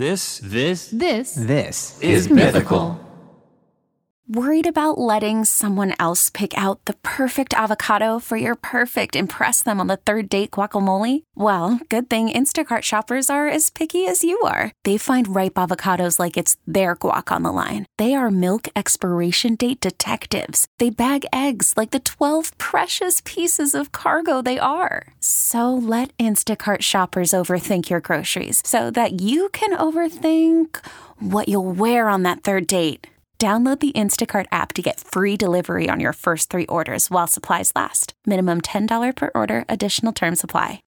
This is Mythical. Worried about letting someone else pick out the perfect avocado for your perfect impress them on the third date guacamole? Well, good thing Instacart shoppers are as picky as you are. They find ripe avocados like it's their guac on the line. They are milk expiration date detectives. They bag eggs like the 12 precious pieces of cargo they are. So let Instacart shoppers overthink your groceries so that you can overthink what you'll wear on that third date. Download the Instacart app to get free delivery on your first 3 orders while supplies last. Minimum $10 per order. Additional terms apply.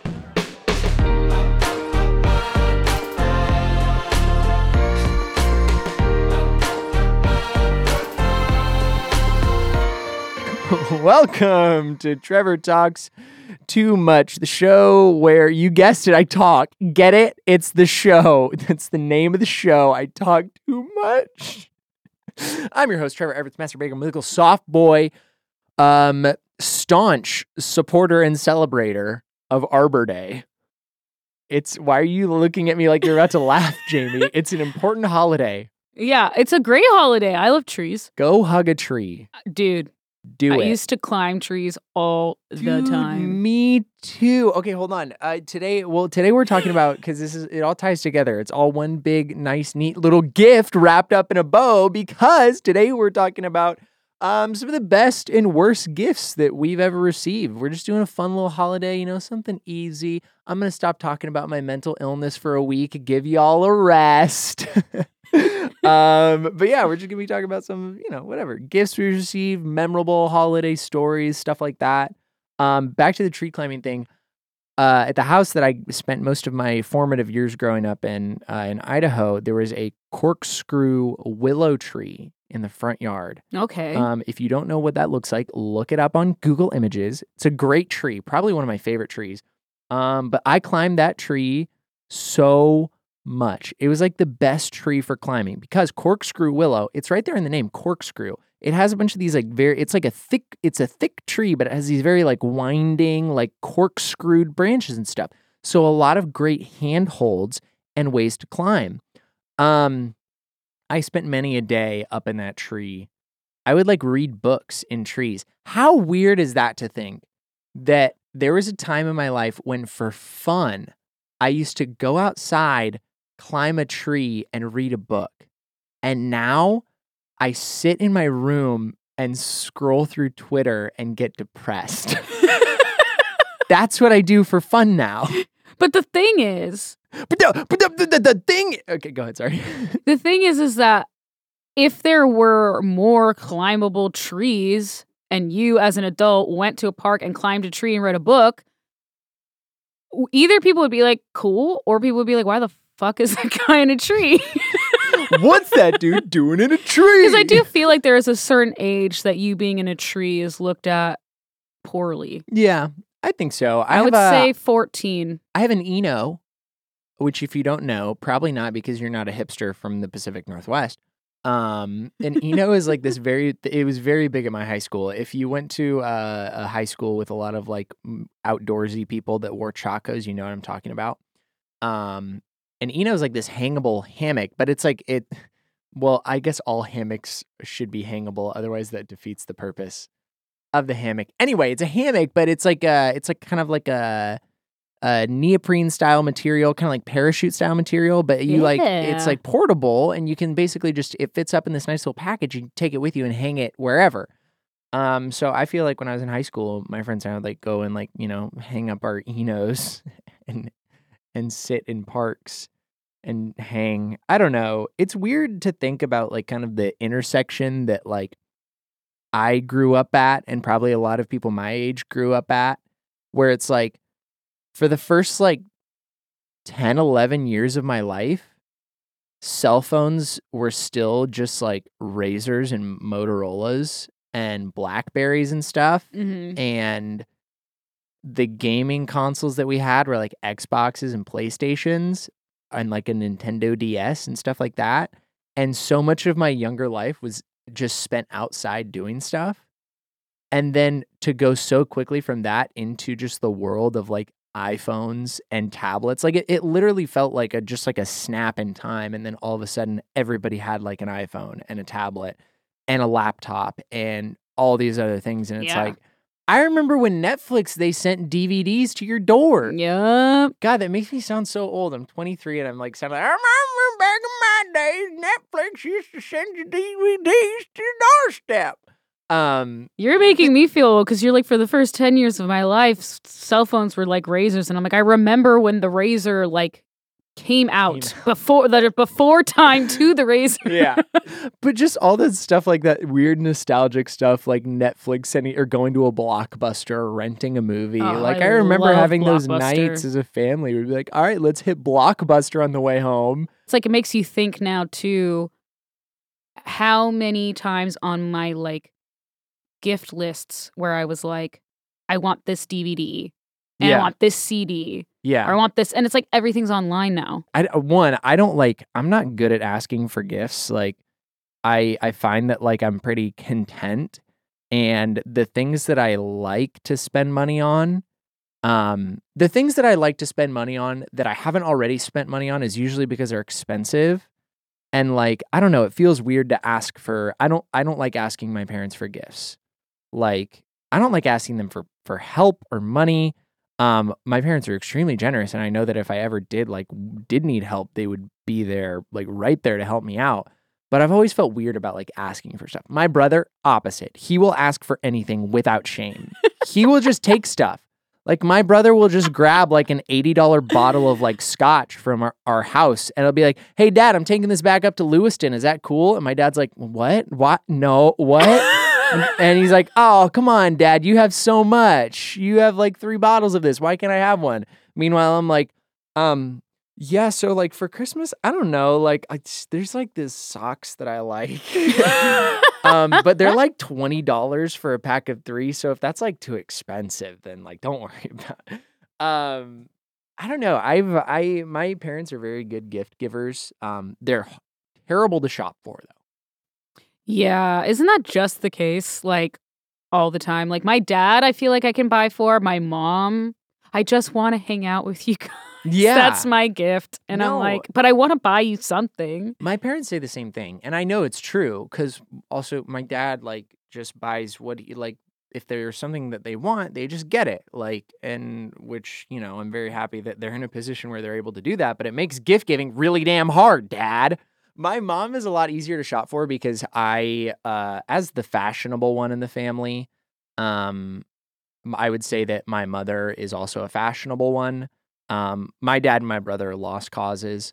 Welcome to Trevor Talks Too Much, the show where, you guessed it, I talk. Get it? It's the show. That's the name of the show. I talk too much. I'm your host, Trevor Everett, Master Baker, mythical soft boy, staunch supporter and celebrator of Arbor Day. Why are you looking at me like you're about to laugh, Jamie? It's an important holiday. Yeah, it's a great holiday. I love trees. Go hug a tree. Dude, I used to climb trees all the time. Me too. Okay, hold on. Today we're talking about, because it all ties together. It's all one big, nice, neat little gift wrapped up in a bow, because today we're talking about some of the best and worst gifts that we've ever received. We're just doing a fun little holiday, something easy. I'm going to stop talking about my mental illness for a week, give y'all a rest. But yeah, we're just gonna be talking about some, whatever gifts we received, memorable holiday stories, stuff like that. Back to the tree climbing thing. At the house that I spent most of my formative years growing up in Idaho, there was a corkscrew willow tree in the front yard. Okay. If you don't know what that looks like, look it up on Google Images. It's a great tree, probably one of my favorite trees. But I climbed that tree so much. It was like the best tree for climbing, because corkscrew willow, it's right there in the name, corkscrew. It has a bunch of these it's a thick tree, but it has these very winding, corkscrewed branches and stuff. So a lot of great handholds and ways to climb. I spent many a day up in that tree. I would read books in trees. How weird is that to think that there was a time in my life when, for fun, I used to go outside, climb a tree, and read a book. And now I sit in my room and scroll through Twitter and get depressed. That's what I do for fun now. But the thing is... the thing... Okay, go ahead, sorry. The thing is that if there were more climbable trees and you as an adult went to a park and climbed a tree and read a book, either people would be like, cool, or people would be like, why the fuck is that guy in a tree? What's that dude doing in a tree? Because I do feel like there is a certain age that you being in a tree is looked at poorly. Yeah, I think so. I would say 14. I have an Eno, which, if you don't know, probably not, because you're not a hipster from the Pacific Northwest. And Eno is it was very big at my high school. If you went to a high school with a lot of outdoorsy people that wore chacos, you know what I'm talking about. And Eno is this hangable hammock, but it's well, I guess all hammocks should be hangable. Otherwise that defeats the purpose of the hammock. Anyway, it's a hammock, but it's kind of a neoprene style material, kind of parachute style material, but it's portable, and you can basically it fits up in this nice little package. You can take it with you and hang it wherever. So I feel like when I was in high school, my friends and I would go and hang up our Enos and sit in parks and hang. I don't know. It's weird to think about kind of the intersection that I grew up at, and probably a lot of people my age grew up at, where it's for the first 10, 11 years of my life, cell phones were still just Razors and Motorola's and Blackberries and stuff. Mm-hmm. And the gaming consoles that we had were Xboxes and PlayStations and a Nintendo DS and stuff like that. And so much of my younger life was just spent outside doing stuff. And then to go so quickly from that into just the world of iPhones and tablets. Like it literally felt like just like a snap in time. And then all of a sudden everybody had like an iPhone and a tablet and a laptop and all these other things. And it's Yeah. like, I remember when Netflix, they sent DVDs to your door. Yep. God, that makes me sound so old. I'm 23 and I'm like, sounding like, I remember back in my days, Netflix used to send you DVDs to your doorstep. You're making me feel old because you're like, for the first 10 years of my life, cell phones were like razors. And I'm like, I remember when the razor like came out before time to the razor. Yeah. But just all that stuff like that weird nostalgic stuff like Netflix sending or going to a Blockbuster or renting a movie. Oh, like I I remember love having those Blockbuster. nights as a family. We'd be like, all right, let's hit Blockbuster on the way home. It's like, it makes you think now too, how many times on my like gift lists where I was like, I want this DVD and I Yeah. want this CD Yeah. or I want this. And it's like, everything's online now. I don't like, I'm not good at asking for gifts. Like I find that like I'm pretty content, and the things that I like to spend money on, the things that I like to spend money on that I haven't already spent money on is usually because they're expensive. And like, I don't know, it feels weird to ask for, I don't like asking my parents for gifts. Like, I don't like asking them for help or money. My parents are extremely generous, and I know that if I ever did need help, they would be there, like right there to help me out. But I've always felt weird about like asking for stuff. My brother, opposite. He will ask for anything without shame. He will just take stuff. Like my brother will just grab like an $80 bottle of like scotch from our house, and it'll be like, hey dad, I'm taking this back up to Lewiston. Is that cool? And my dad's like, what? No, what? And he's like, oh, come on, dad. You have so much. You have like 3 bottles of this. Why can't I have one? Meanwhile, I'm like, yeah, so like for Christmas, I don't know. Like there's like this socks that I like. But they're like $20 for a pack of 3. So if that's like too expensive, then like don't worry about it. I don't know. My parents are very good gift givers. They're terrible to shop for though. Yeah. Isn't that just the case? Like all the time. Like my dad, I feel like I can buy for. My mom, I just want to hang out with you guys. Yeah. That's my gift. And I'm No. like, but I want to buy you something. My parents say the same thing, and I know it's true because also my dad like just buys what he like. If there's something that they want, they just get it. Like, and which I'm very happy that they're in a position where they're able to do that. But it makes gift giving really damn hard, Dad. My mom is a lot easier to shop for because I, as the fashionable one in the family, I would say that my mother is also a fashionable one. My dad and my brother are lost causes.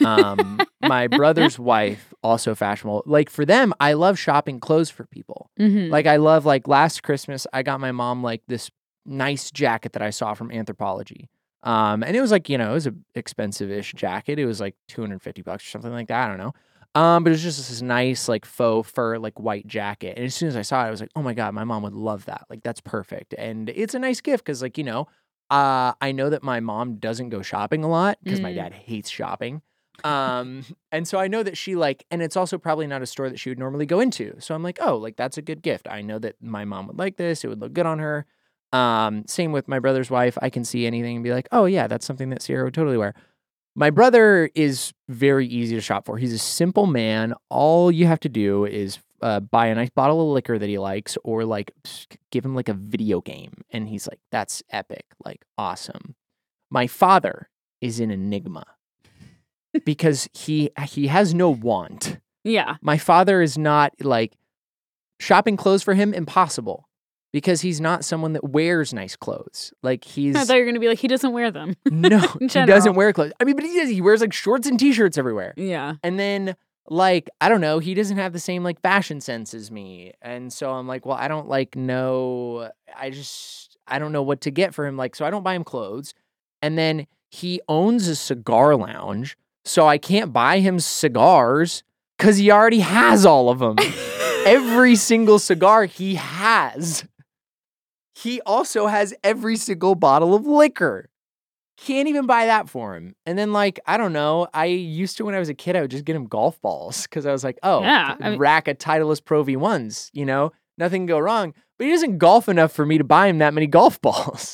My brother's wife, also fashionable. Like for them, I love shopping clothes for people. Mm-hmm. Like I love, like last Christmas, I got my mom like this nice jacket that I saw from Anthropologie. And it was like, it was an expensive-ish jacket. It was like $250 or something like that. I don't know. But it was just this nice like faux fur, like white jacket. And as soon as I saw it, I was like, oh my God, my mom would love that. Like that's perfect. And it's a nice gift because like, I know that my mom doesn't go shopping a lot because my dad hates shopping. And so I know that she and it's also probably not a store that she would normally go into. So I'm like, oh, like that's a good gift. I know that my mom would like this. It would look good on her. Same with my brother's wife. I can see anything and be like, oh yeah, that's something that Sierra would totally wear. My brother is very easy to shop for. He's a simple man. All you have to do is buy a nice bottle of liquor that he likes, or like give him like a video game, and he's like, that's epic, like awesome. My father is an enigma because he has no want. Yeah. My father is not like shopping clothes for him, impossible, because he's not someone that wears nice clothes. Like he's I thought you were going to be like, he doesn't wear them. no, In he general. doesn't wear clothes. I mean, but he does. He wears like shorts and t-shirts everywhere. Yeah. And then like, I don't know, he doesn't have the same like fashion sense as me. And so I'm like, well, I don't like know. I don't know what to get for him. Like, so I don't buy him clothes. And then he owns a cigar lounge. So I can't buy him cigars because he already has all of them. Every single cigar he has. He also has every single bottle of liquor. Can't even buy that for him. And then, like, I don't know. I used to, when I was a kid, I would just get him golf balls because I was like, oh, Yeah, I mean- rack of Titleist Pro V1s, nothing can go wrong. But he doesn't golf enough for me to buy him that many golf balls.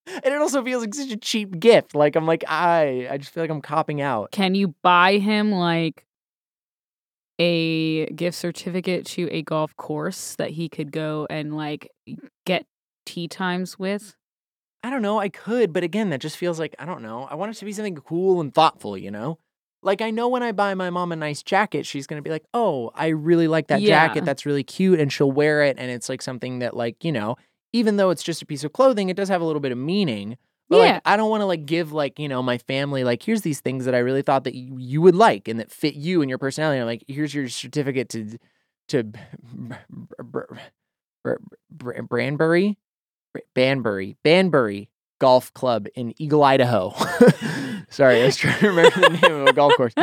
And it also feels like such a cheap gift. Like, I'm like, I just feel like I'm copping out. Can you buy him like a gift certificate to a golf course that he could go and like get tee times with? I don't know. I could, but again, that just feels like, I don't know. I want it to be something cool and thoughtful, you know? Like, I know when I buy my mom a nice jacket, she's going to be like, oh, I really like that jacket. That's really cute. And she'll wear it. And it's like something that, like, you know, even though it's just a piece of clothing, it does have a little bit of meaning. But like, I don't want to like give like, you know, my family, like, here's these things that I really thought that you would like and that fit you and your personality. I'm like, here's your certificate to Banbury Golf Club in Eagle, Idaho. Sorry, I was trying to remember the name of a golf course.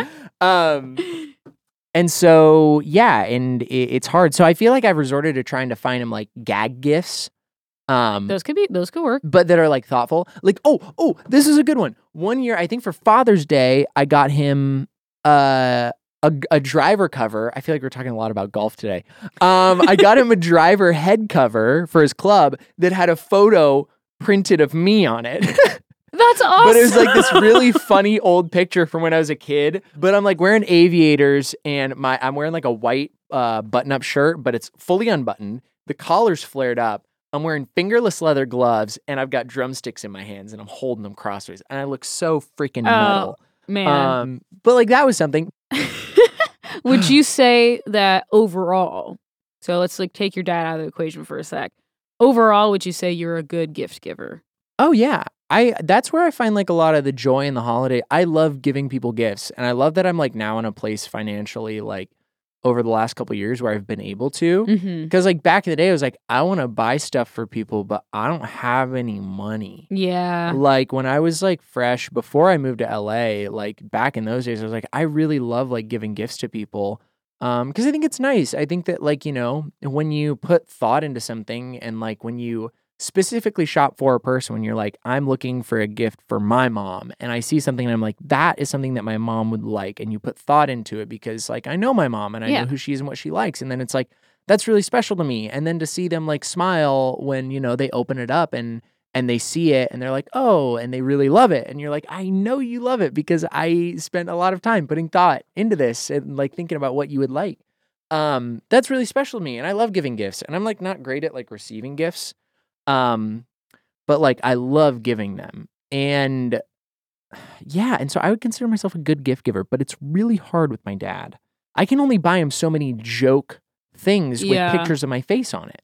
And so, yeah, and it's hard. So I feel like I've resorted to trying to find him like gag gifts. Those could work. But that are like thoughtful. Like, oh, this is a good one. One year, I think for Father's Day, I got him a driver cover. I feel like we're talking a lot about golf today. I got him a driver head cover for his club that had a photo printed of me on it. That's awesome. But it was like this really funny old picture from when I was a kid. But I'm like wearing aviators and I'm wearing like a white button-up shirt, but it's fully unbuttoned. The collar's flared up. I'm wearing fingerless leather gloves and I've got drumsticks in my hands and I'm holding them crossways. And I look so freaking metal. Man. But like that was something. Would you say that overall, so let's like take your dad out of the equation for a sec. Overall, would you say you're a good gift giver? Oh yeah. That's where I find like a lot of the joy in the holiday. I love giving people gifts and I love that I'm like now in a place financially like over the last couple of years where I've been able to. Because like back in the day, I was like, I want to buy stuff for people, but I don't have any money. Yeah. Like when I was like fresh before I moved to LA, like back in those days, I was like, I really love like giving gifts to people. Because I think it's nice. I think that like, you know, when you put thought into something and like when you specifically shop for a person, when you're like, I'm looking for a gift for my mom and I see something and I'm like, that is something that my mom would like. And you put thought into it because like, I know my mom and I know who she is and what she likes. And then it's like, that's really special to me. And then to see them like smile when, you know, they open it up and they see it and they're like, oh, and they really love it. And you're like, I know you love it because I spent a lot of time putting thought into this and like thinking about what you would like. That's really special to me. And I love giving gifts and I'm like not great at like receiving gifts. But like I love giving them. And yeah, and so I would consider myself a good gift giver, but it's really hard with my dad. I can only buy him so many joke things with pictures of my face on it.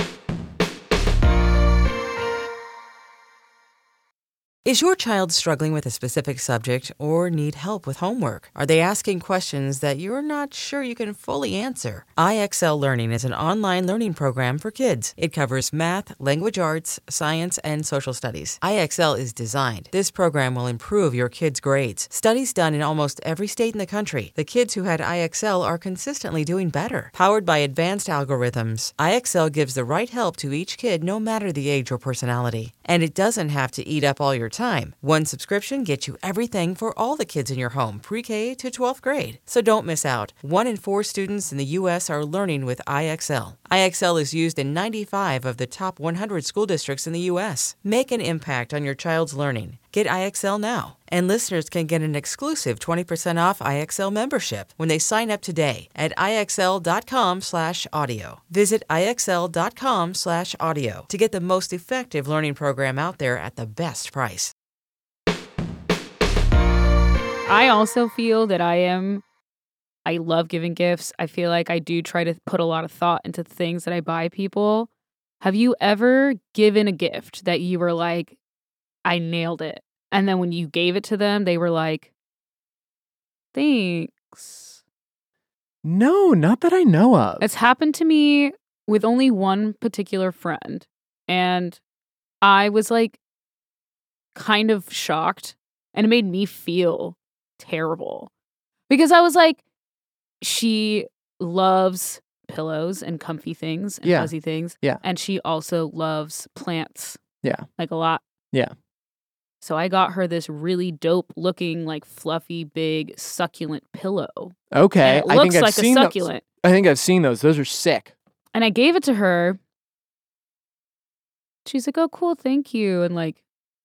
Is your child struggling with a specific subject or need help with homework? Are they asking questions that you're not sure you can fully answer? IXL Learning is an online learning program for kids. It covers math, language arts, science, and social studies. IXL is designed. This program will improve your kids' grades. Studies done in almost every state in the country. The kids who had IXL are consistently doing better. Powered by advanced algorithms, IXL gives the right help to each kid no matter the age or personality. And it doesn't have to eat up all your time. One subscription gets you everything for all the kids in your home, pre-K to 12th grade. So don't miss out. 1 in 4 students in the U.S. are learning with IXL. IXL is used in 95 of the top 100 school districts in the U.S. Make an impact on your child's learning. Get IXL now. And listeners can get an exclusive 20% off IXL membership when they sign up today at IXL.com/audio. Visit IXL.com/audio to get the most effective learning program out there at the best price. I also feel that I love giving gifts. I feel like I do try to put a lot of thought into things that I buy people. Have you ever given a gift that you were like, I nailed it? And then when you gave it to them, they were like, thanks. No, not that I know of. It's happened to me with only one particular friend. And I was like kind of shocked. And it made me feel terrible. Because I was like, she loves pillows and comfy things and fuzzy things. Yeah. And she also loves plants. Yeah. Like a lot. Yeah. So I got her this really dope looking, like fluffy, big, succulent pillow. Okay. And it looks like a succulent. I think I've seen those. Those are sick. And I gave it to her. She's like, oh, cool, thank you. And like,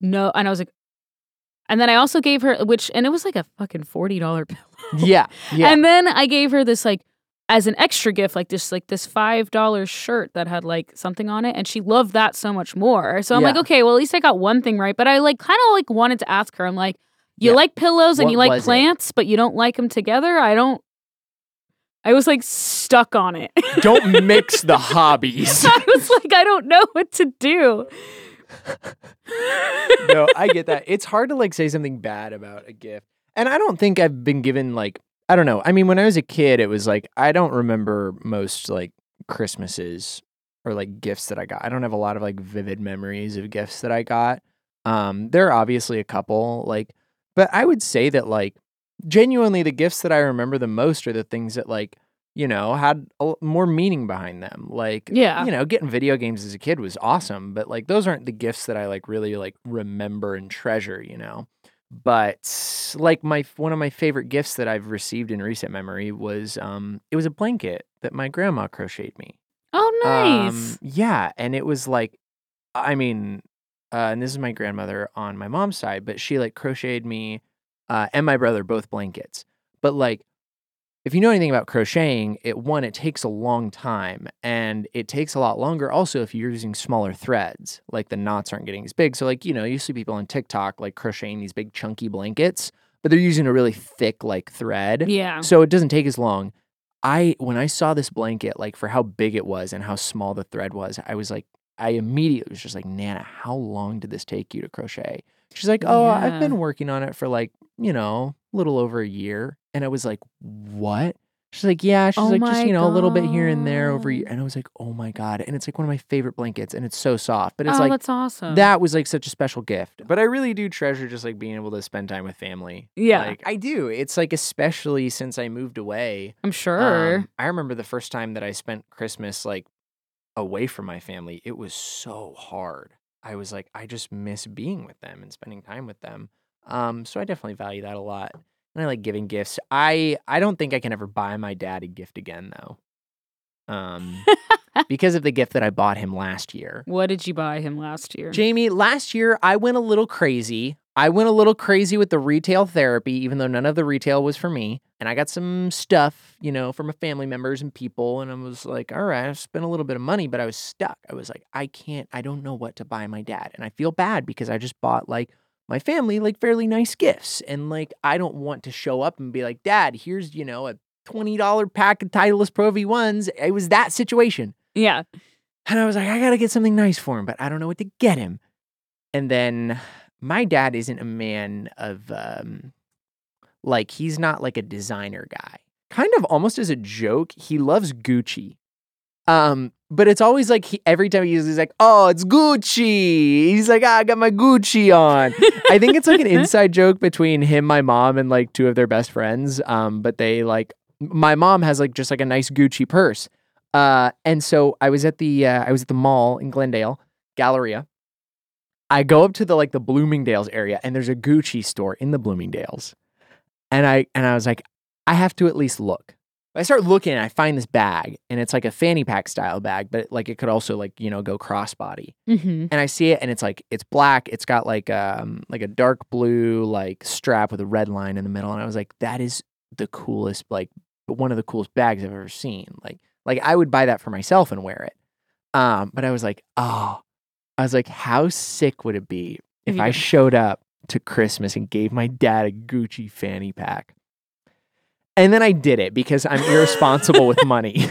no. And I was like, and then I also gave her, and it was like a fucking $40 pillow. Yeah. And then I gave her this like, as an extra gift, like this $5 shirt that had like something on it, and she loved that so much more. So I'm like, okay, well at least I got one thing right. But I like kind of like wanted to ask her. I'm like, you like pillows and What you like was plants, but you don't like them together. I was like stuck on it. Don't mix the hobbies. I was like, I don't know what to do. No, I get that. It's hard to like say something bad about a gift. And I don't think I've been given like, I don't know. I mean, when I was a kid, it was like, I don't remember most like Christmases or like gifts that I got. I don't have a lot of like vivid memories of gifts that I got. There are obviously a couple like, but I would say that like genuinely the gifts that I remember the most are the things that like, you know, had more meaning behind them. Like, you know, getting video games as a kid was awesome, but like those aren't the gifts that I like really like remember and treasure, you know. But like one of my favorite gifts that I've received in recent memory was it was a blanket that my grandma crocheted me. Oh, nice. Yeah, and it was like, I mean, and this is my grandmother on my mom's side, but she like crocheted me and my brother both blankets. But like, if you know anything about crocheting, it takes a long time, and it takes a lot longer also if you're using smaller threads, like the knots aren't getting as big. So like, you know, you see people on TikTok like crocheting these big chunky blankets, but they're using a really thick like thread. Yeah. So it doesn't take as long. When I saw this blanket, like for how big it was and how small the thread was, I immediately was just like, Nana, how long did this take you to crochet? She's like, oh, I've been working on it for like, you know, a little over a year. And I was like, what? She's like, yeah. She's like, just, you know, a little bit here and there over a year. And I was like, oh my God. And it's like one of my favorite blankets, and it's so soft. But it's like, that's awesome. That was like such a special gift. But I really do treasure just like being able to spend time with family. Yeah. Like I do. It's like, especially since I moved away. I'm sure. I remember the first time that I spent Christmas like away from my family. It was so hard. I was like, I just miss being with them and spending time with them. So I definitely value that a lot. And I like giving gifts. I don't think I can ever buy my dad a gift again though. Because of the gift that I bought him last year. What did you buy him last year? Jamie, last year I went a little crazy. I went a little crazy with the retail therapy, even though none of the retail was for me. And I got some stuff, you know, from my family members and people. And I was like, all right, I've spent a little bit of money, but I was stuck. I was like, I don't know what to buy my dad. And I feel bad because I just bought like my family like fairly nice gifts. And like, I don't want to show up and be like, Dad, here's, you know, a $20 pack of Titleist Pro V1s. It was that situation. Yeah. And I was like, I got to get something nice for him, but I don't know what to get him. And then my dad isn't a man of, like, he's not like a designer guy. Kind of almost as a joke, he loves Gucci. But it's always like every time he's like, oh, it's Gucci. He's like, I got my Gucci on. I think it's like an inside joke between him, my mom, and like two of their best friends. But they like, my mom has like just like a nice Gucci purse. And so I was at the mall in Glendale, Galleria. I go up to the Bloomingdale's area, and there's a Gucci store in the Bloomingdale's. And I was like, I have to at least look. I start looking and I find this bag, and it's like a fanny pack style bag, but like it could also like, you know, go crossbody. Mm-hmm. And I see it, and it's like, it's black. It's got like a dark blue like strap with a red line in the middle. And I was like, that is the coolest, like one of the coolest bags I've ever seen. Like I would buy that for myself and wear it. But I was like, how sick would it be if I showed up to Christmas and gave my dad a Gucci fanny pack? And then I did it because I'm irresponsible with money.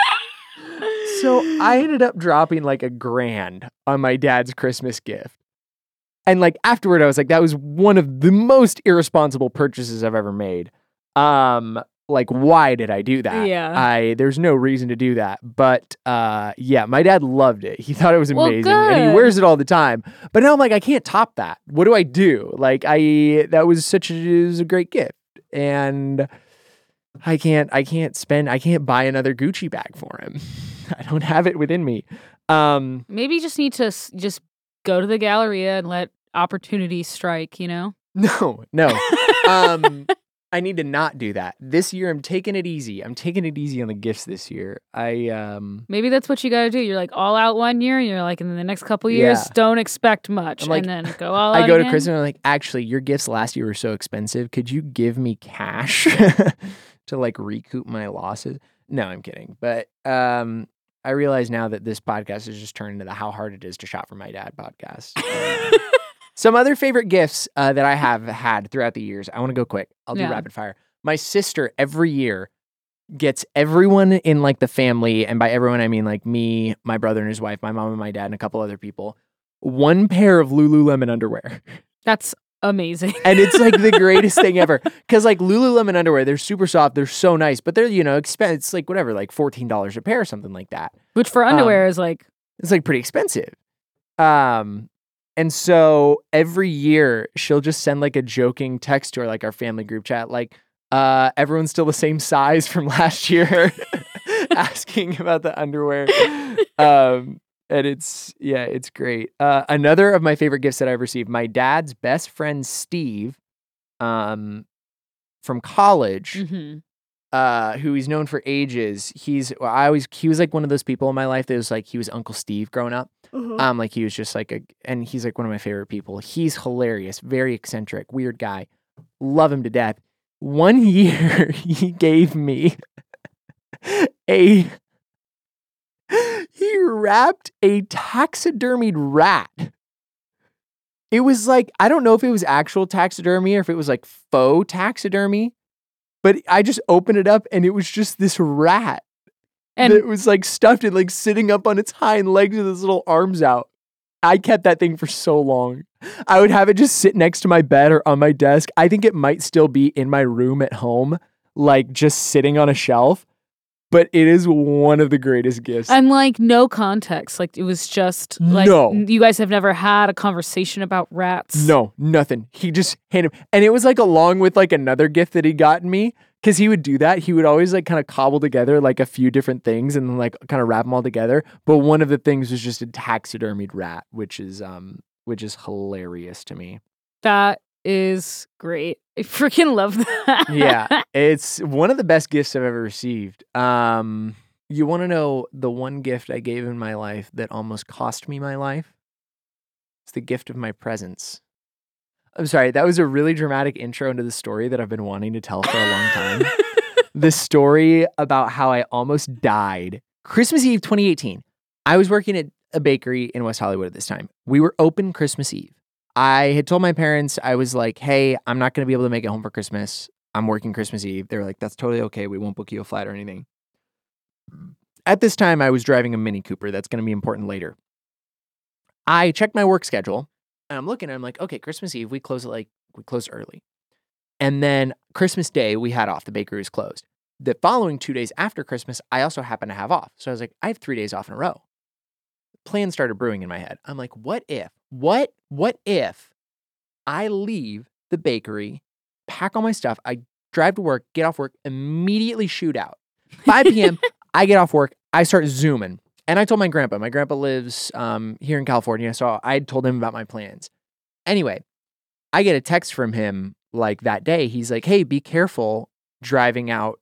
So I ended up dropping like $1,000 on my dad's Christmas gift. And like afterward, I was like, that was one of the most irresponsible purchases I've ever made. Like, why did I do that? Yeah. There's no reason to do that. But yeah, my dad loved it. He thought it was amazing. Well, and he wears it all the time. But now I'm like, I can't top that. What do I do? Like, it was a great gift. And I can't buy another Gucci bag for him. I don't have it within me. Maybe you just need to just go to the Galleria and let opportunity strike, you know? No. I need to not do that. This year, I'm taking it easy. I'm taking it easy on the gifts this year. Maybe that's what you got to do. You're like all out one year, and you're like, in the next couple years, don't expect much, I'm like, and then go all out. I go to again. Kristen and I'm like, actually, your gifts last year were so expensive. Could you give me cash to like recoup my losses? No, I'm kidding. But I realize now that this podcast has just turned into the How Hard It Is to Shop for My Dad podcast. Some other favorite gifts that I have had throughout the years. I want to go quick. I'll do rapid fire. My sister every year gets everyone in like the family, and by everyone I mean like me, my brother and his wife, my mom and my dad, and a couple other people, one pair of Lululemon underwear. That's amazing. And it's like the greatest thing ever. Because like Lululemon underwear, they're super soft, they're so nice, but they're, it's like whatever, like $14 a pair or something like that. Which for underwear is like... It's like pretty expensive. And so every year she'll just send like a joking text to her, like our family group chat, like, everyone's still the same size from last year, asking about the underwear. And it's great. Another of my favorite gifts that I've received, my dad's best friend, Steve, from college, who he's known for ages. He was like one of those people in my life that was like, he was Uncle Steve growing up. Like he was just like and he's like one of my favorite people. He's hilarious, very eccentric, weird guy. Love him to death. One year he gave me he wrapped a taxidermied rat. It was like, I don't know if it was actual taxidermy or if it was like faux taxidermy, but I just opened it up and it was just this rat. And it was like stuffed and like sitting up on its hind legs with its little arms out. I kept that thing for so long. I would have it just sit next to my bed or on my desk. I think it might still be in my room at home, like just sitting on a shelf. But it is one of the greatest gifts. And like no context. Like it was just like, you guys have never had a conversation about rats. No, nothing. He just handed, and it was like along with like another gift that he got me. Because he would do that. He would always like kind of cobble together like a few different things and then like kind of wrap them all together. But one of the things was just a taxidermied rat, which is hilarious to me. That is great. I freaking love that. Yeah, it's one of the best gifts I've ever received. You want to know the one gift I gave in my life that almost cost me my life? It's the gift of my presence. I'm sorry, that was a really dramatic intro into the story that I've been wanting to tell for a long time. The story about how I almost died. Christmas Eve 2018. I was working at a bakery in West Hollywood at this time. We were open Christmas Eve. I had told my parents, I was like, hey, I'm not going to be able to make it home for Christmas. I'm working Christmas Eve. They were like, that's totally okay. We won't book you a flight or anything. At this time, I was driving a Mini Cooper. That's going to be important later. I checked my work schedule. And I'm looking and I'm like, okay, Christmas Eve, we close early. And then Christmas Day, we had off. The bakery was closed. The following 2 days after Christmas, I also happened to have off. So I was like, I have 3 days off in a row. Plans started brewing in my head. I'm like, what if I leave the bakery, pack all my stuff, I drive to work, get off work, immediately shoot out. 5 p.m., I get off work, I start zooming. And I told my grandpa. My grandpa lives here in California, so I told him about my plans. Anyway, I get a text from him like that day. He's like, hey, be careful driving out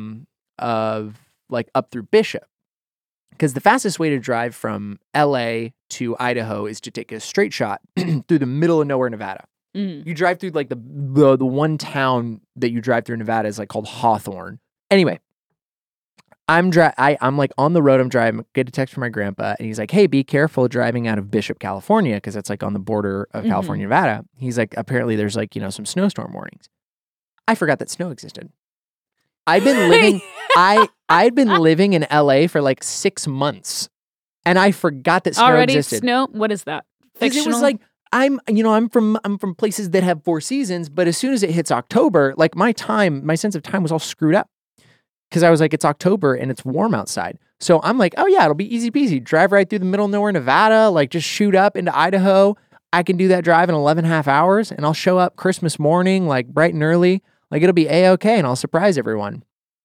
of like up through Bishop. Because the fastest way to drive from LA to Idaho is to take a straight shot through the middle of nowhere, Nevada. You drive through like the one town that you drive through Nevada is like called Hawthorne. Anyway, I'm like on the road, I'm driving, get a text from my grandpa, and he's like, hey, be careful driving out of Bishop, California, because that's like on the border of California, Nevada. He's like, apparently there's like, some snowstorm warnings. I forgot that snow existed. I'd been living, I'd been living in LA for like 6 months, and I forgot that snow existed. Snow? What is that? Because it was like, I'm from places that have 4 seasons, but as soon as it hits October, like my sense of time was all screwed up. Because I was like, it's October and it's warm outside. So I'm like, oh yeah, it'll be easy peasy. Drive right through the middle of nowhere, Nevada, like just shoot up into Idaho. I can do that drive in 11.5 hours and I'll show up Christmas morning, like bright and early. Like it'll be A-okay and I'll surprise everyone.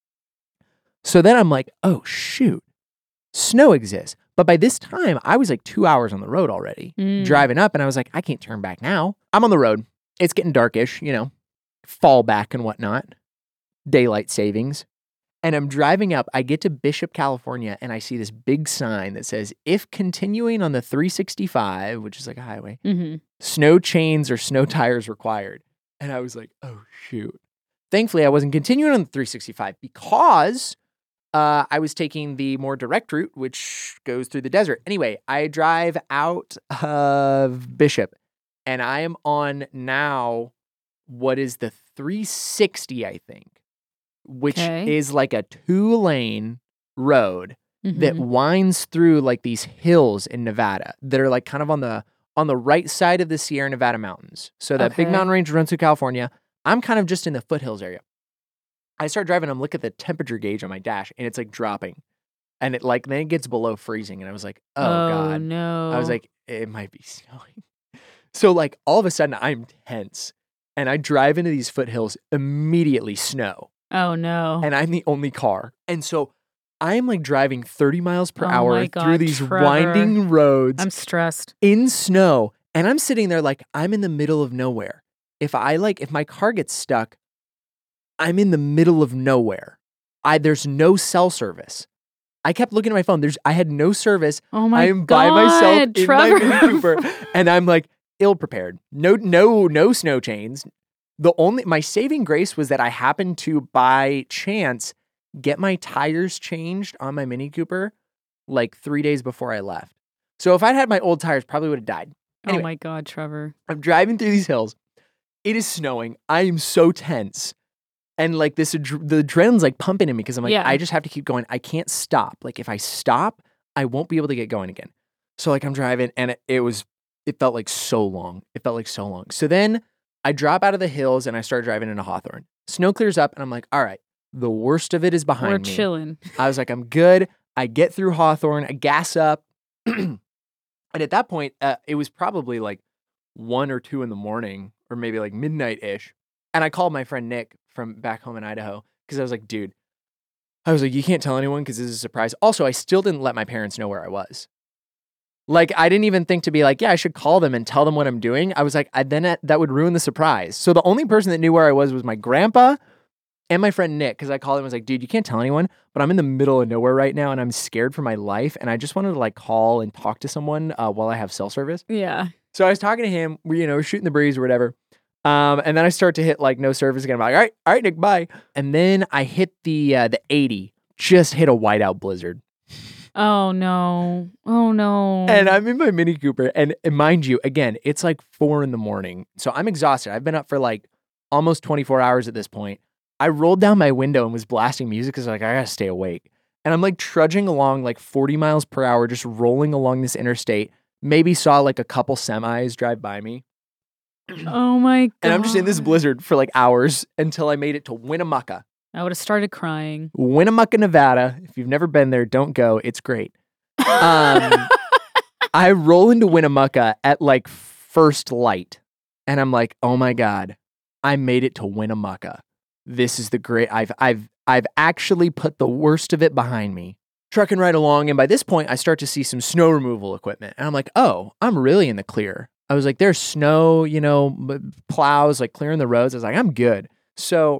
So then I'm like, oh shoot, snow exists. But by this time, I was like 2 hours on the road already, driving up, and I was like, I can't turn back now. I'm on the road. It's getting darkish, fallback and whatnot, daylight savings. And I'm driving up. I get to Bishop, California, and I see this big sign that says, if continuing on the 365, which is like a highway, snow chains or snow tires required. And I was like, oh, shoot. Thankfully, I wasn't continuing on the 365 because I was taking the more direct route, which goes through the desert. Anyway, I drive out of Bishop, and I am on now what is the 360, I think, which is like a 2-lane road that winds through like these hills in Nevada that are like kind of on the right side of the Sierra Nevada mountains. So that big mountain range runs through California. I'm kind of just in the foothills area. I start driving, I'm looking at the temperature gauge on my dash, and it's like dropping. And it like then it gets below freezing. And I was like, oh God. No. I was like, it might be snowing. So like all of a sudden I'm tense. And I drive into these foothills, immediately snow. Oh no. And I'm the only car. And so I'm like driving 30 miles per hour my God, through these Trevor. winding roads I'm stressed. in snow. And I'm sitting there like I'm in the middle of nowhere. If my car gets stuck, I'm in the middle of nowhere. There's no cell service. I kept looking at my phone. I had no service. Oh my I am God, by myself Trevor. in my Mini Cooper, and I'm like ill prepared. No snow chains. My saving grace was that I happened to by chance get my tires changed on my Mini Cooper like 3 days before I left. So if I'd had my old tires, probably would have died. Anyway, Oh my God, Trevor. I'm driving through these hills. It is snowing. I am so tense. And like the adrenaline's like pumping in me because I'm like, I just have to keep going. I can't stop. Like if I stop, I won't be able to get going again. So like I'm driving and it felt like so long. It felt like so long. So then I drop out of the hills and I start driving into Hawthorne. Snow clears up and I'm like, all right, the worst of it is behind me. We're chilling. I was like, I'm good. I get through Hawthorne. I gas up. And at that point, it was probably like 1 or 2 in the morning or maybe like midnight-ish. And I called my friend Nick from back home in Idaho because I was like, dude, you can't tell anyone because this is a surprise. Also, I still didn't let my parents know where I was. Like, I didn't even think to be like, yeah, I should call them and tell them what I'm doing. I was like, that would ruin the surprise. So the only person that knew where I was my grandpa and my friend Nick, because I called him and was like, dude, you can't tell anyone, but I'm in the middle of nowhere right now and I'm scared for my life. And I just wanted to like call and talk to someone while I have cell service. Yeah. So I was talking to him, we're shooting the breeze or whatever. And then I start to hit like no service again. I'm like, all right, Nick, bye. And then I hit the 80, just hit a whiteout blizzard. Oh no. Oh no. And I'm in my Mini Cooper. And mind you, again, it's like 4 a.m. So I'm exhausted. I've been up for like almost 24 hours at this point. I rolled down my window and was blasting music because like, I gotta stay awake. And I'm like trudging along like 40 miles per hour, just rolling along this interstate. Maybe saw like a couple semis drive by me. Oh my God. And I'm just in this blizzard for like hours until I made it to Winnemucca. I would have started crying. Winnemucca, Nevada. If you've never been there, don't go. It's great. I roll into Winnemucca at like first light. And I'm like, oh my God, I made it to Winnemucca. This is the great. I've actually put the worst of it behind me. Trucking right along. And by this point, I start to see some snow removal equipment. And I'm like, oh, I'm really in the clear. I was like, there's snow, plows like clearing the roads. I was like, I'm good. So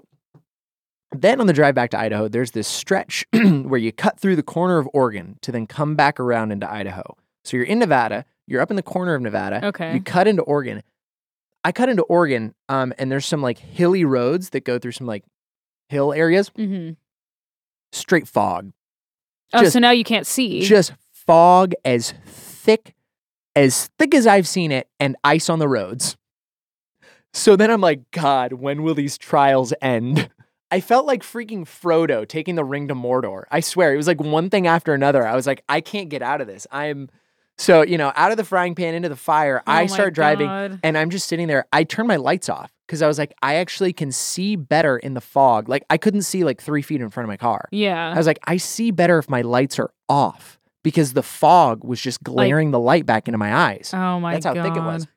then on the drive back to Idaho, there's this stretch where you cut through the corner of Oregon to then come back around into Idaho. So you're in Nevada, you're up in the corner of Nevada. Okay. You cut into Oregon. I cut into Oregon, and there's some like hilly roads that go through some like hill areas. Mm-hmm. Straight fog. Oh, so now you can't see. Just fog as thick as I've seen it, and ice on the roads. So then I'm like, God, when will these trials end? I felt like freaking Frodo taking the ring to Mordor. I swear, it was like one thing after another. I was like, I can't get out of this. So, out of the frying pan into the fire. I start driving, and I'm just sitting there. I turn my lights off because I was like, I actually can see better in the fog. Like, I couldn't see like 3 feet in front of my car. Yeah. I was like, I see better if my lights are off because the fog was just glaring the light back into my eyes. Oh my God. That's how thick it was.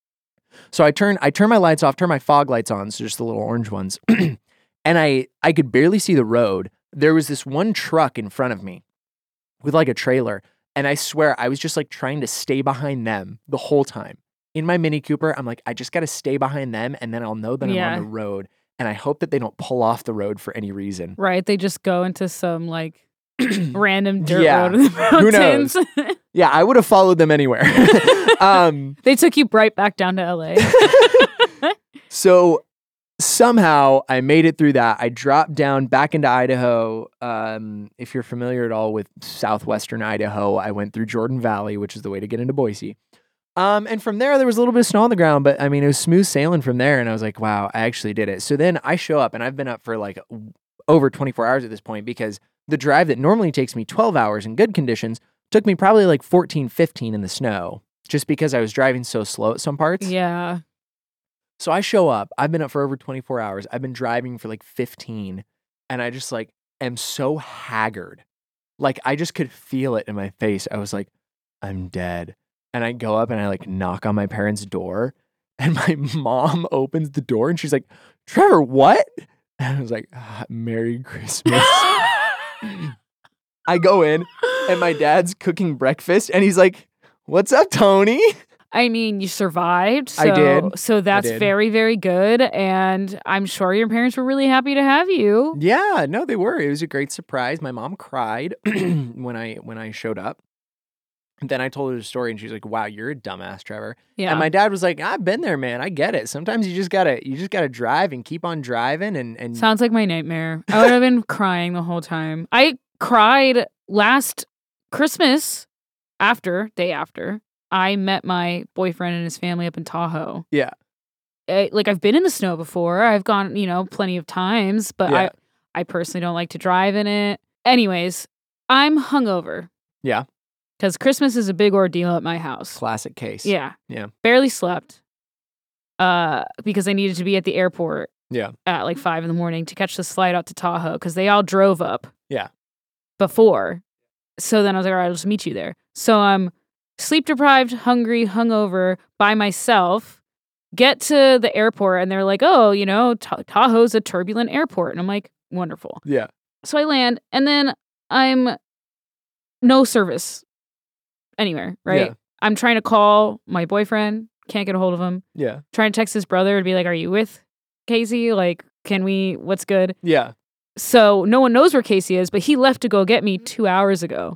So I turn my lights off, turn my fog lights on, so just the little orange ones. And I could barely see the road. There was this one truck in front of me with like a trailer. And I swear I was just like trying to stay behind them the whole time. In my Mini Cooper, I'm like, I just got to stay behind them and then I'll know that I'm on the road. and I hope that they don't pull off the road for any reason. Right. They just go into some like random dirt Yeah. road in the Who knows? mountains. Yeah, I would have followed them anywhere. They took you right back down to LA. So somehow I made it through that. I dropped down back into Idaho. If you're familiar at all with southwestern Idaho, I went through Jordan Valley, which is the way to get into Boise. And from there was a little bit of snow on the ground, but I mean, it was smooth sailing from there. And I was like, wow, I actually did it. So then I show up, and I've been up for like over 24 hours at this point, because the drive that normally takes me 12 hours in good conditions took me probably like 14, 15 in the snow, just because I was driving so slow at some parts. Yeah. So I show up. I've been up for over 24 hours. I've been driving for like 15, and I just like am so haggard. Like I just could feel it in my face. I was like, I'm dead. And I go up and I like knock on my parents' door, and my mom opens the door and she's like, Trevor, what? And I was like, Merry Christmas. I go in and my dad's cooking breakfast, and he's like, what's up, Tony? I mean, you survived. So, I did. So that's did. very, very good. And I'm sure your parents were really happy to have you. Yeah, no, they were. It was a great surprise. My mom cried when I showed up. And then I told her the story, and she's like, wow, you're a dumbass, Trevor. Yeah. And my dad was like, I've been there, man. I get it. Sometimes you just gotta drive and keep on driving and Sounds like my nightmare. I would have been crying the whole time. I cried last Christmas day after. I met my boyfriend and his family up in Tahoe. Yeah. I've been in the snow before. I've gone, plenty of times, but Yeah. I personally don't like to drive in it. Anyways, I'm hungover. Yeah. Because Christmas is a big ordeal at my house. Classic case. Yeah. Yeah. Barely slept. Because I needed to be at the airport Yeah. at like 5 a.m. to catch this flight out to Tahoe, because they all drove up. Yeah. Before. So then I was like, all right, I'll just meet you there. So I'm sleep deprived, hungry, hungover, by myself. Get to the airport, and they're like, oh, Tahoe's a turbulent airport. And I'm like, wonderful. Yeah. So I land, and then I'm no service anywhere, right? Yeah. I'm trying to call my boyfriend, can't get a hold of him. Yeah. Trying to text his brother and be like, are you with Casey? Like, what's good? Yeah. So no one knows where Casey is, but he left to go get me 2 hours ago.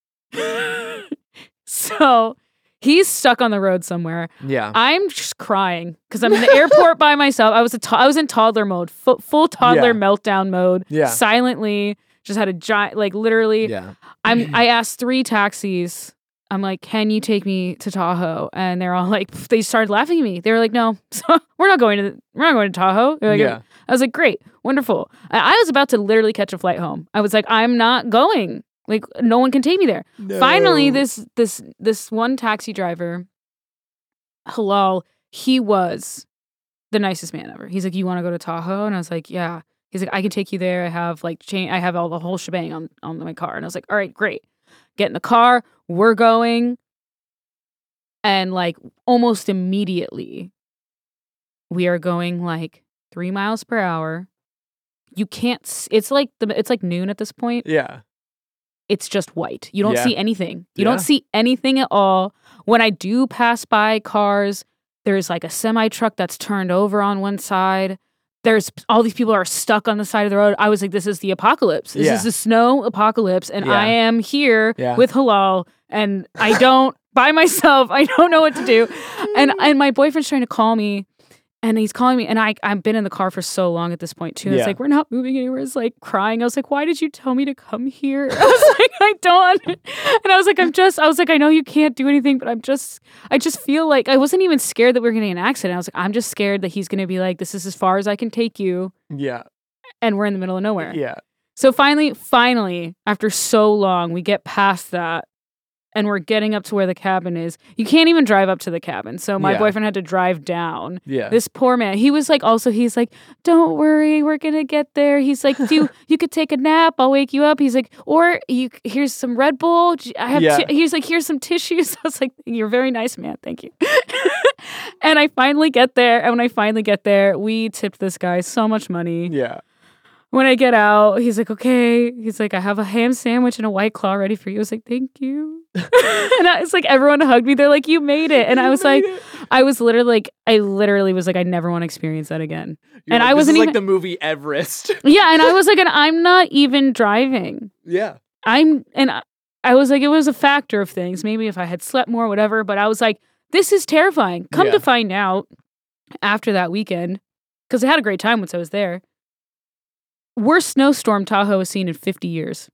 So he's stuck on the road somewhere. Yeah. I'm just crying because I'm in the airport by myself. I was in toddler mode, full toddler meltdown mode. Yeah. Silently, just had a giant, like literally. Yeah. I asked 3 taxis. I'm like, can you take me to Tahoe? And they're all like, they started laughing at me. They were like, no, we're not going to Tahoe. They're like, Yeah. I was like, great, wonderful. I was about to literally catch a flight home. I was like, I'm not going. Like, no one can take me there. No. Finally, this one taxi driver, Halal, he was the nicest man ever. He's like, you want to go to Tahoe? And I was like, yeah. He's like, I can take you there. I have like I have all the whole shebang on my car. And I was like, all right, great. Get in the car. We're going. And like almost immediately, we are going like 3 miles per hour. You can't. It's like noon at this point. Yeah. It's just white. You don't Yeah. see anything. You Yeah. don't see anything at all. When I do pass by cars, there's like a semi truck that's turned over on one side. There's all these people are stuck on the side of the road. I was like, this is the apocalypse. This Yeah. is the snow apocalypse. And Yeah. I am here Yeah. with Halal, and I don't, by myself, I don't know what to do. And my boyfriend's trying to call me, and he's calling me, and I've been in the car for so long at this point too. Yeah. It's like, we're not moving anywhere. It's like crying. I was like, why did you tell me to come here? I was like, I don't. And I was like, I know you can't do anything, but I just feel like I wasn't even scared that we were going to get in an accident. I was like, I'm just scared that he's going to be like, this is as far as I can take you. Yeah. And we're in the middle of nowhere. Yeah. So finally, after so long, we get past that. And we're getting up to where the cabin is. You can't even drive up to the cabin. So my Yeah. boyfriend had to drive down. Yeah. This poor man. He's like, don't worry, we're going to get there. He's like, you could take a nap. I'll wake you up. He's like, here's some Red Bull. He's like, here's some tissues. I was like, you're a very nice man. Thank you. And I finally get there. And when I finally get there, we tipped this guy so much money. Yeah. When I get out, he's like, okay. He's like, I have a ham sandwich and a White Claw ready for you. I was like, thank you. And it's like everyone hugged me. They're like, you made it. And I was like, I was literally was like, I never want to experience that again. You're and like, I wasn't this is even like the movie Everest. Yeah, and I was like, and I'm not even driving. Yeah. I was like, it was a factor of things. Maybe if I had slept more, whatever. But I was like, this is terrifying. Come to find out after that weekend, because I had a great time once I was there. Worst snowstorm Tahoe has seen in 50 years.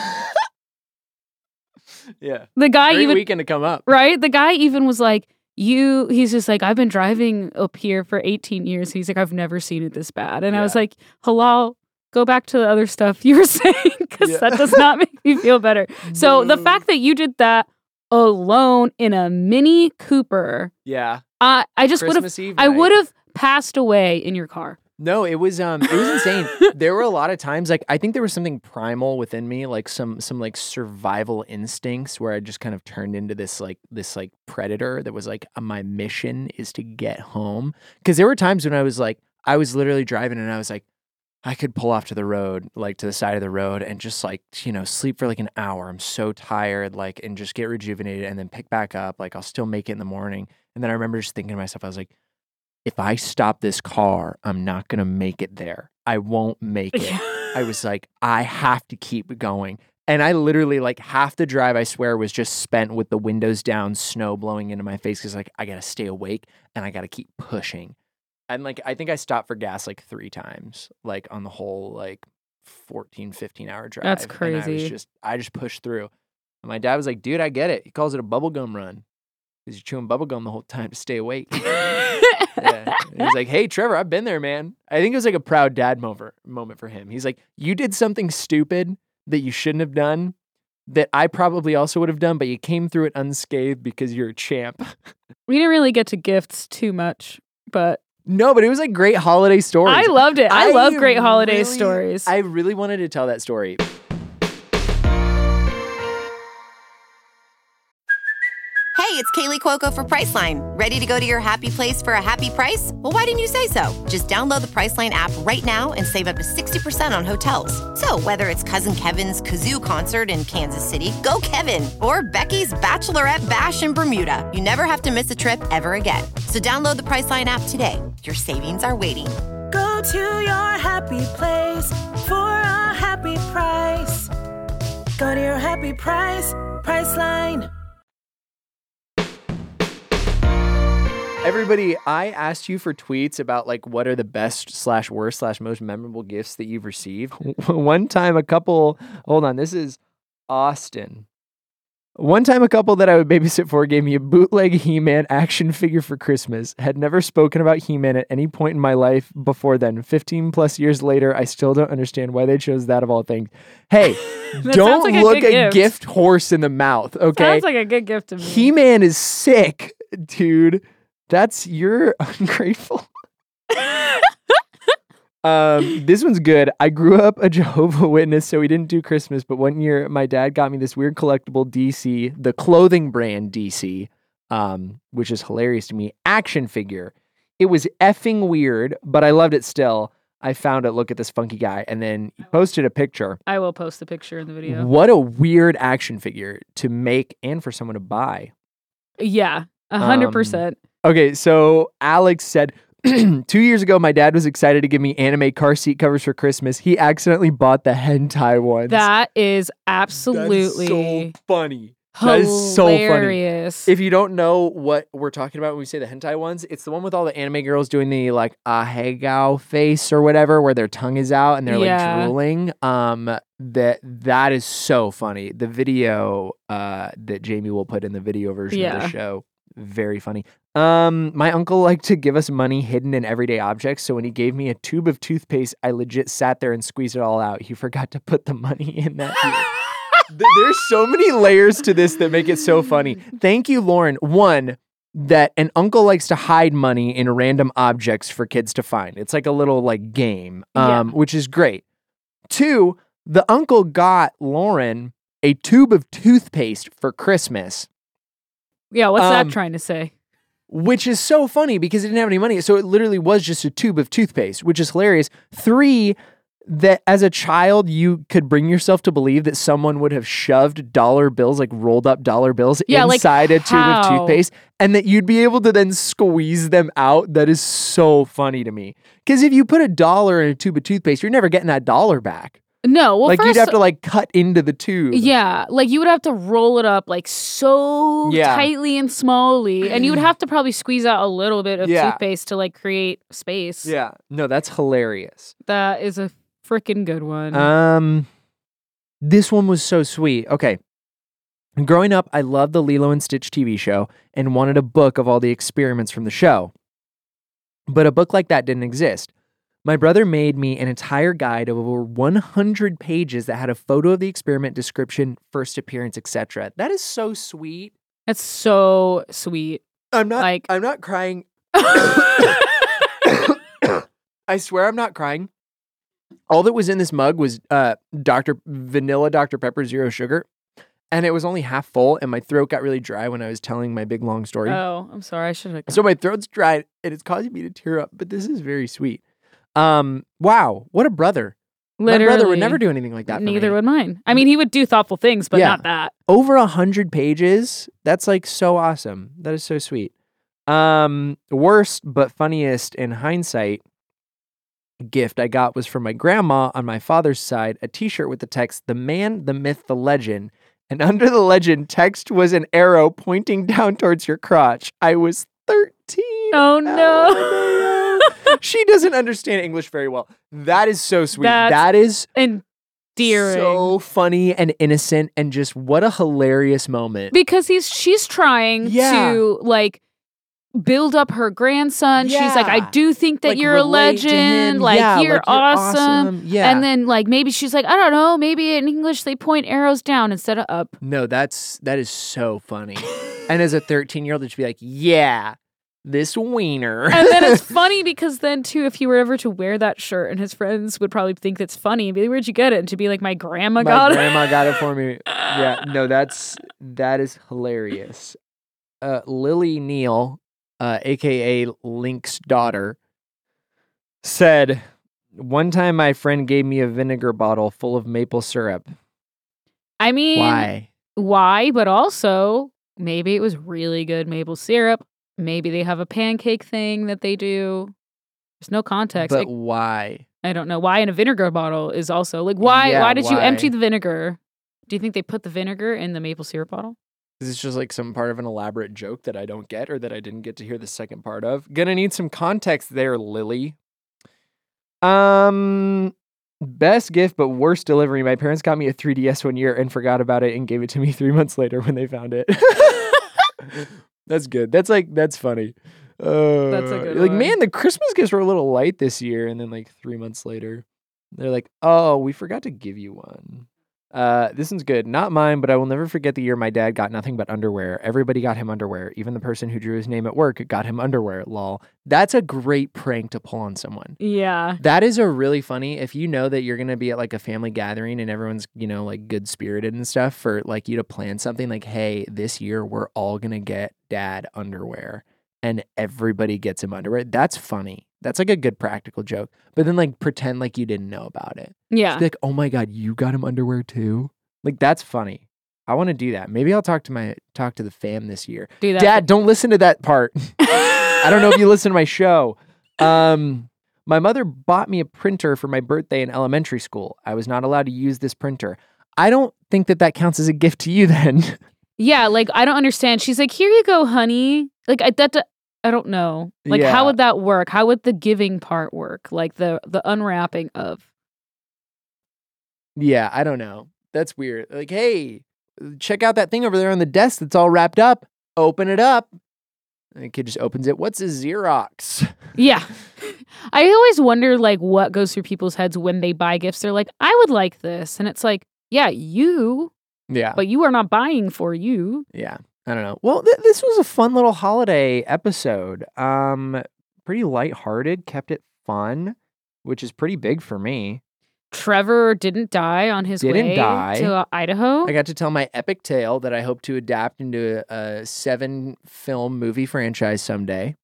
Yeah. The guy Great even weekend to come up. right. The guy even was like, he's just like, I've been driving up here for 18 years. He's like, I've never seen it this bad. And I was like, Halal, go back to the other stuff you were saying, because that does not make me feel better. So the fact that you did that alone in a Mini Cooper, I just would have, I would have passed away in your car. No, it was insane. There were a lot of times, like, I think there was something primal within me, like some like survival instincts, where I just kind of turned into this predator that was like, my mission is to get home. Because there were times when I was literally driving and I was like, I could pull off to the road, like to the side of the road, and just like, sleep for like an hour. I'm so tired, like, and just get rejuvenated and then pick back up. Like, I'll still make it in the morning. And then I remember just thinking to myself, I was like, if I stop this car, I'm not going to make it there. I won't make it. I was like, I have to keep going. And I literally, like, half the drive, I swear, was just spent with the windows down, snow blowing into my face, because, like, I got to stay awake and I got to keep pushing. And, like, I think I stopped for gas, like, 3 times, like, on the whole, like, 14, 15-hour drive. That's crazy. And I just pushed through. And my dad was like, dude, I get it. He calls it a bubblegum run, because you're chewing bubblegum the whole time to stay awake. Yeah. He's like, hey, Trevor, I've been there, man. I think it was like a proud dad moment for him. He's like, you did something stupid that you shouldn't have done, that I probably also would have done, but you came through it unscathed because you're a champ. We didn't really get to gifts too much, but... No, but it was like great holiday stories. I loved it. I love great holiday stories. I really wanted to tell that story. Hey, it's Kaylee Cuoco for Priceline. Ready to go to your happy place for a happy price? Well, why didn't you say so? Just download the Priceline app right now and save up to 60% on hotels. So whether it's Cousin Kevin's Kazoo Concert in Kansas City, go Kevin, or Becky's Bachelorette Bash in Bermuda, you never have to miss a trip ever again. So download the Priceline app today. Your savings are waiting. Go to your happy place for a happy price. Go to your happy price, Priceline. Everybody, I asked you for tweets about like what are the best / worst / most memorable gifts that you've received. One time this is Austin. One time a couple that I would babysit for gave me a bootleg He-Man action figure for Christmas. Had never spoken about He-Man at any point in my life before then. 15 plus years later, I still don't understand why they chose that of all things. Hey, don't look a gift horse in the mouth, okay? Sounds like a good gift to me. He-Man is sick, dude. You're ungrateful. This one's good. I grew up a Jehovah's Witness, so we didn't do Christmas, but one year my dad got me this weird collectible DC, the clothing brand DC, which is hilarious to me, action figure. It was effing weird, but I loved it still. I found it, look at this funky guy, and then he posted a picture. I will post the picture in the video. What a weird action figure to make and for someone to buy. Yeah, 100%. Okay, so Alex said, 2 years ago, my dad was excited to give me anime car seat covers for Christmas. He accidentally bought the hentai ones. That is absolutely so funny. Hilarious. That is so funny. If you don't know what we're talking about when we say the hentai ones, it's the one with all the anime girls doing the like ahegao face or whatever, where their tongue is out and they're like drooling. That is so funny. The video that Jamie will put in the video version of the show, very funny. My uncle liked to give us money hidden in everyday objects, so when he gave me a tube of toothpaste, I legit sat there and squeezed it all out. He forgot to put the money in that tube. There's so many layers to this that make it so funny. Thank you, Lauren. One, that an uncle likes to hide money in random objects for kids to find. It's like a little like game, which is great. Two, the uncle got Lauren a tube of toothpaste for Christmas. Yeah, what's that trying to say? Which is so funny because it didn't have any money. So it literally was just a tube of toothpaste, which is hilarious. Three, that as a child, you could bring yourself to believe that someone would have shoved dollar bills, like rolled up dollar bills inside a tube of toothpaste, and that you'd be able to then squeeze them out. That is so funny to me. Because if you put $1 in a tube of toothpaste, you're never getting that dollar back. No, well, like first, you'd have to like cut into the tube. Yeah, like you would have to roll it up like so tightly and smallly, and you would have to probably squeeze out a little bit of toothpaste to like create space. Yeah, no, that's hilarious. That is a freaking good one. This one was so sweet. Okay. Growing up, I loved the Lilo and Stitch TV show and wanted a book of all the experiments from the show. But a book like that didn't exist. My brother made me an entire guide of over 100 pages that had a photo of the experiment, description, first appearance, etc. That is so sweet. That's so sweet. I'm not crying. I swear I'm not crying. All that was in this mug was vanilla Dr. Pepper, 0 sugar. And it was only half full, and my throat got really dry when I was telling my big, long story. Oh, I'm sorry. I should have. So my throat's dry, and it's causing me to tear up, but this is very sweet. Wow, what a brother. Literally. My brother would never do anything like that for Neither me. would mine. I mean, he would do thoughtful things, but not that. Over 100 pages, that's like so awesome. That is so sweet. Worst but funniest in hindsight gift I got was from my grandma on my father's side, a t-shirt with the text, "The Man, the Myth, the Legend." And under the legend, text was an arrow pointing down towards your crotch. I was 13. Oh, no. She doesn't understand English very well. That is so sweet. That is endearing. So funny and innocent, and just what a hilarious moment. Because she's trying to like build up her grandson. Yeah. She's like, I do think that Like, you're a relate to him. legend. Like, Yeah, you're like, you're awesome. Yeah. And then like maybe she's like, I don't know, maybe in English they point arrows down instead of up. No, that is so funny. And as a 13-year-old, it should be like, yeah, this wiener. And then it's funny because then too, if he were ever to wear that shirt, and his friends would probably think that's funny and be like, where'd you get it? And to be like, my grandma got it. My grandma got it for me. Yeah, no, that is hilarious. Lily Neal, aka Link's daughter, said, one time my friend gave me a vinegar bottle full of maple syrup. I mean, why? But also, maybe it was really good maple syrup. Maybe they have a pancake thing that they do. There's no context. But why? I don't know. Why in a vinegar bottle is also like, why? Yeah, why did you empty the vinegar? Do you think they put the vinegar in the maple syrup bottle? Is this just like some part of an elaborate joke that I don't get, or that I didn't get to hear the second part of? Gonna need some context there, Lily. Best gift but worst delivery. My parents got me a 3DS one year and forgot about it and gave it to me 3 months later when they found it. That's good. That's funny. That's a good one. Man, the Christmas gifts were a little light this year. And then like 3 months later, they're like, oh, we forgot to give you one. This one's good. Not mine, but I will never forget the year my dad got nothing but underwear. Everybody got him underwear. Even the person who drew his name at work got him underwear. Lol. That's a great prank to pull on someone. Yeah. That is a really funny, if you know that you're going to be at like a family gathering and everyone's, like good spirited and stuff, for like you to plan something like, hey, this year we're all going to get dad underwear, and everybody gets him underwear. That's funny. That's like a good practical joke. But then like pretend like you didn't know about it. Yeah. Just be like, oh my God, you got him underwear too? Like, that's funny. I want to do that. Maybe I'll talk to the fam this year. Do that. Dad, don't listen to that part. I don't know if you listen to my show. My mother bought me a printer for my birthday in elementary school. I was not allowed to use this printer. I don't think that counts as a gift to you then. Yeah, like I don't understand. She's like, here you go, honey. Like I don't know. Like how would that work? How would the giving part work? Like the unwrapping of. Yeah, I don't know. That's weird. Like, hey, check out that thing over there on the desk that's all wrapped up. Open it up. And the kid just opens it. What's a Xerox? Yeah. I always wonder like what goes through people's heads when they buy gifts. They're like, I would like this. And it's like, yeah, you. Yeah. But you are not buying for you. Yeah. I don't know. Well, this was a fun little holiday episode. Pretty lighthearted, kept it fun, which is pretty big for me. Trevor didn't die on his way to Idaho. I got to tell my epic tale that I hope to adapt into a 7-film movie franchise someday.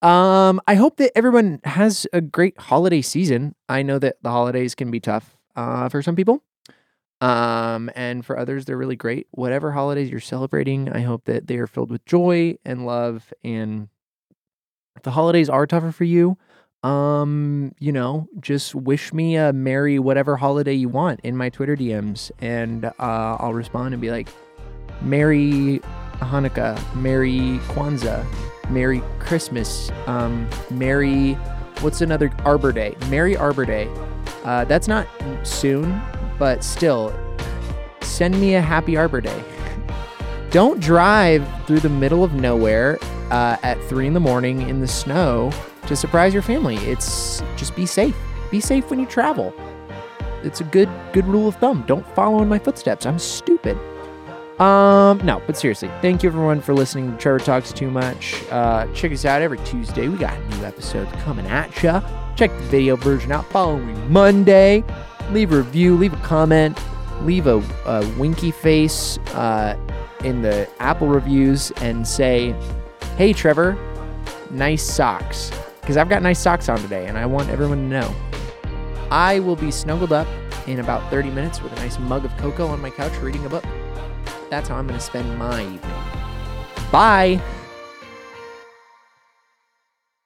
I hope that everyone has a great holiday season. I know that the holidays can be tough for some people. And for others, they're really great. Whatever holidays you're celebrating, I hope that they are filled with joy and love. And if the holidays are tougher for you, just wish me a merry whatever holiday you want in my Twitter DMs, and I'll respond and be like, Merry Hanukkah, Merry Kwanzaa, Merry Christmas, Merry, what's another, Arbor Day, Merry Arbor Day. That's not soon, but still, send me a happy Arbor Day. Don't drive through the middle of nowhere at 3 a.m. in the snow to surprise your family. It's just be safe. Be safe when you travel. It's a good rule of thumb. Don't follow in my footsteps. I'm stupid. No, but seriously, thank you everyone for listening to Trevor Talks Too Much. Check us out every Tuesday. We got new episodes coming at ya. Check the video version out following Monday. Leave a review, leave a comment, leave a winky face in the Apple reviews and say, hey Trevor, nice socks. Because I've got nice socks on today and I want everyone to know. I will be snuggled up in about 30 minutes with a nice mug of cocoa on my couch reading a book. That's how I'm going to spend my evening. Bye!